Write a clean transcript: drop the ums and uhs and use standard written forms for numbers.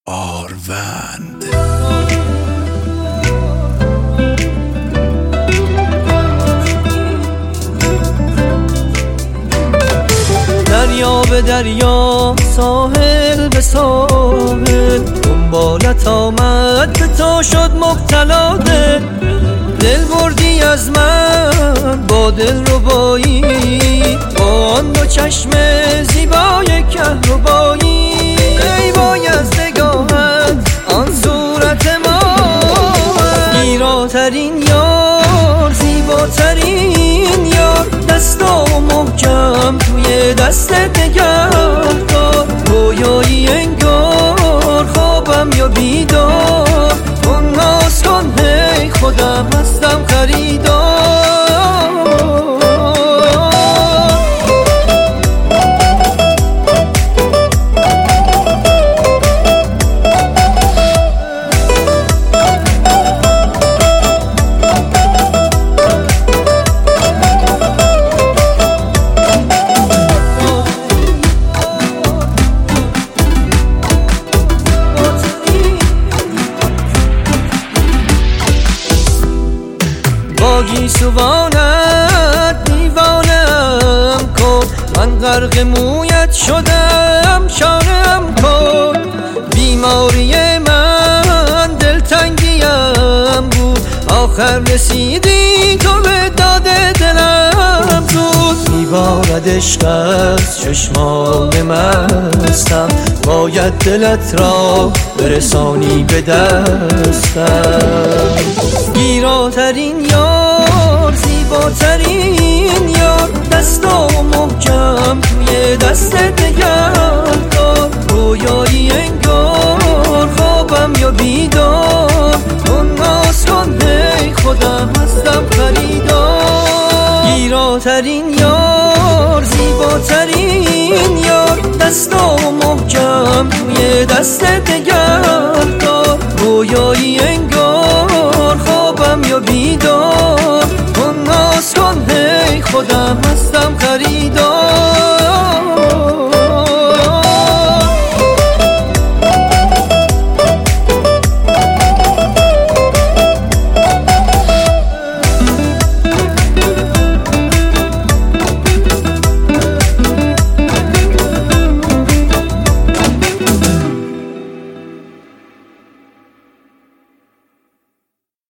آروند. دریا به دریا، ساحل به ساحل، دنبالت آمد به تا شد مبتلا دل بردی از من با دل ربایی، با آن دو چشم زیبای کهربایی. ای وای از نگاهت آن صورت ما، گیراترین یار، زیباترین یار، دستا محکم توی دستت نگهدار. گویایی انگار خوابم یا بیدار، تو ناز کن هی خودم هستم خریدار. گیسوانت دیوانم کن، من غرق مویت شدم شانم کن. بیماری من دلتنگیم بود، آخر رسیدی تو به داد دلم زود. میبارد عشق از چشمان مستم، باید دلت را برسانی به دستم. گیراترین یار، زیباترین یار، دستا محکم توی دستت نگهدار. گویایی انگار خوابم یا بیدار، تو ناز کن هی خودم هستم خریدار. گیراترین یار، زیباترین یار، دستا محکم توی دستت نگهدار. گویایی انگار خوابم یا بیدار، تو ناز کن هی خودم هستم خریدار.